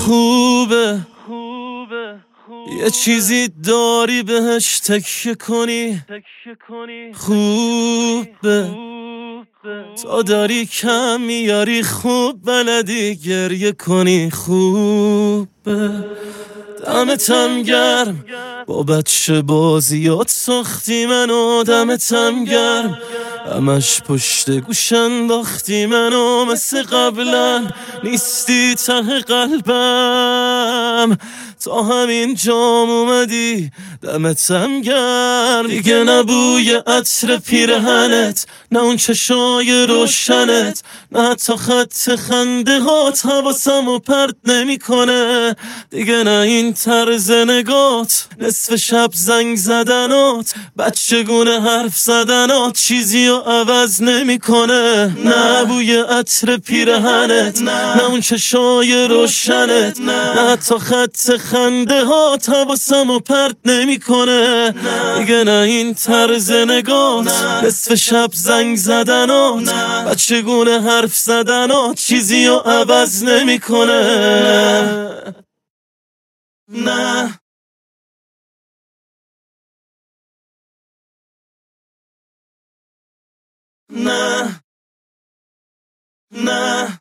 خوبه یه چیزی داری بهش تکیه کنی، خوبه تا داری کم میاری، خوب بلدی گریه کنی، خوبه دمتم گرم با بچه بازیات ساختی منو، دمتم گرم همش پشت گوش انداختی منو، مثل قبلا نیستی ته قلبم، تا همین جام اومدی دمتم گرم. دیگه نبوی عطر پیرهنت، نه اون چشای روشنت، نه حتی خط خنده هات حواسمو پرت نمیکنه، دیگه نه این طرز نگات، نصف شب زنگ زدنات، بچگونه حرف زدنات چیزی رو عوض نمیکنه. نه بوی عطر پیرهنت، نه اون چشای روشنت، نه حتی خط خنده هات حواسمو پرت نمیکنه، دیگه نه این طرز نگات، نصف شب زنگ زدنات، بچگونه حرف زدنات چیزی رو عوض نمیکنه. نه نه نه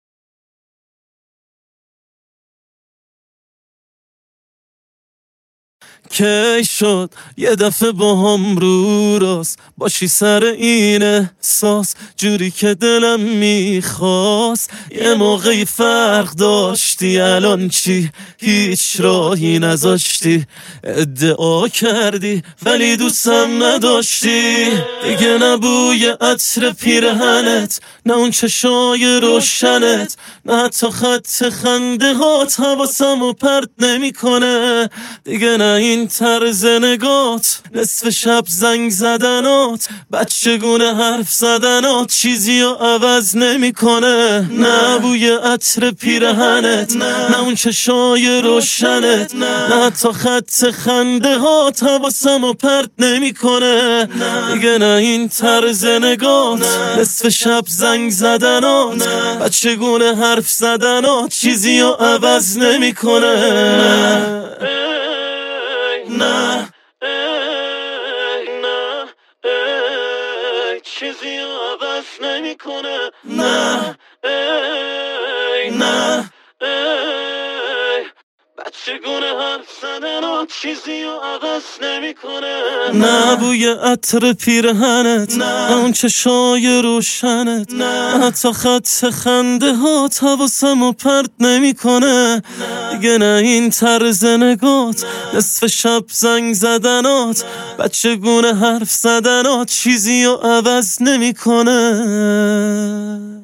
کی شد یه دفعه با هم رو راست باشی سر این احساس، جوری که دلم میخواست، یه موقعی فرق داشتی، الان چی؟ هیچ راهی نذاشتی، ادعا کردی ولی دوستم نداشتی، دیگه نبوی عطر پیرهنت، نه اون چشای روشنت، نه حتی خط خنده هات حواسمو پرت نمیکنه، دیگه نه این طرز نگات، نصف شب زنگ زدنات، بچگونه حرف زدنات چیزی رو عوض نمیکنه. نه بوی عطر پیرهنت، نه اون چشای روشنت، نه حتی خط خنده هات حواسمو پرت نمیکنه، دیگه نه این طرز نگات، نصف شب زنگ زدنات، بچگونه حرف زدنات چیزی رو عوض نمیکنه. نه نه چیزی عوض نمیکنه. نه نه بچگونه حرف زدنات چیزی عوض نمیکنه. نه بوی عطر پیرهنت، نه اون چشای روشنت، نه حتی خط خنده هات حواسمو پرت نمیکنه، دیگه نه این طرز نگات، نصف شب زنگ زدنات، بچگونه حرف زدنات چیزی رو عوض نمیکنه.